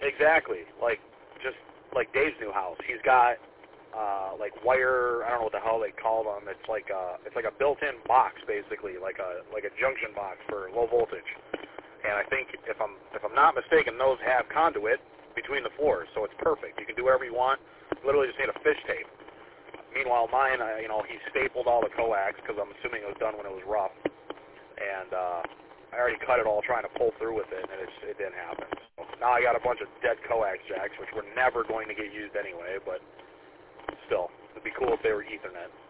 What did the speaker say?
Exactly. Like, just like Dave's new house. He's got, like wire, I don't know what the hell they call them. It's like a built-in box, basically, like a junction box for low voltage. And I think, if I'm not mistaken, those have conduit between the floors, so it's perfect. You can do whatever you want. Literally just need a fish tape. Meanwhile, mine, he stapled all the coax because I'm assuming it was done when it was rough. And I already cut it all trying to pull through with it, and it didn't happen. So now I got a bunch of dead coax jacks, which were never going to get used anyway, but still, it'd be cool if they were Ethernet.